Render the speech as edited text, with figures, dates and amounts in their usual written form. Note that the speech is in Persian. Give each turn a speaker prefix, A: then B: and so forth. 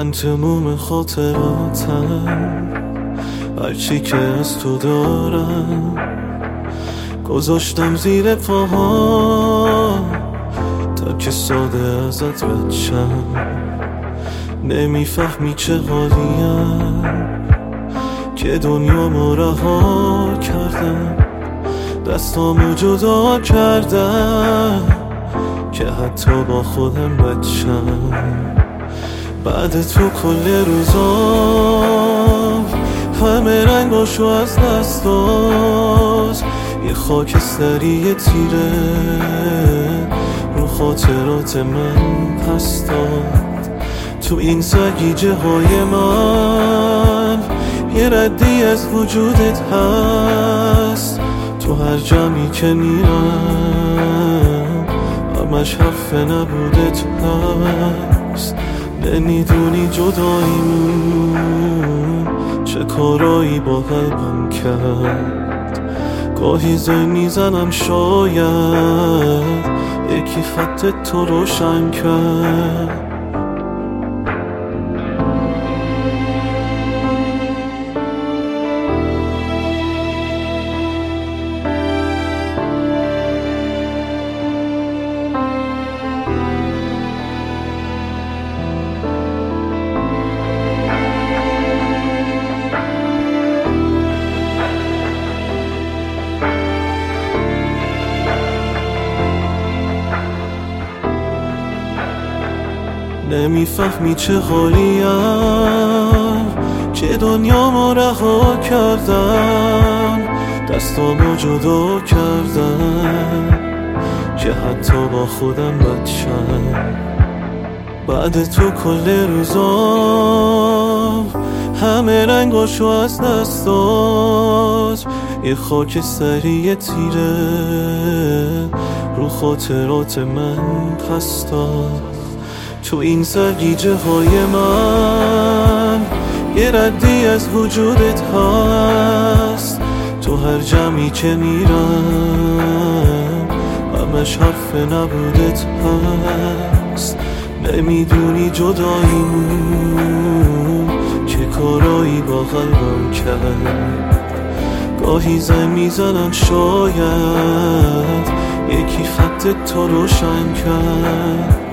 A: من تموم خاطراتم، هرچی که از تو دارم گذاشتم زیر پاها تا که ساده ازت رد شم. نمیفهمی چه حالیم که دنیامو رها کردم، دستامو جدا کردم که حتی با خودم بد شم. بعد تو کل روزام همه رنگاشو از دست داد، یه خاکستری تیره رو خاطرات من پس داد. تو این سرگیجه های من یه ردی از وجودت هست، تو هر جمعی که میرم همش حرف نبودت هست. نمیدونی جداییمون چه کارایی با قلبم کرد، گاهی زنگ میزنم شاید یکی خط تو روشن کرد. نمیفهمی چه حالیم که دنیامو رها کردم، دستامو جدا کردم که حتی با خودم بد شم. بعد تو کل روزام همه رنگاشو از دست داد، یه خاکستری تیره رو خاطرات من پس داد. تو این سرگیجه های من یه ردی از وجودت هست، تو هر جمعی که میرم همش حرف نبودت هست. نمیدونی جداییمون چه کارایی با قلبم کرد، گاهی زنگ میزنم شاید یکی خط تو روشن کرد.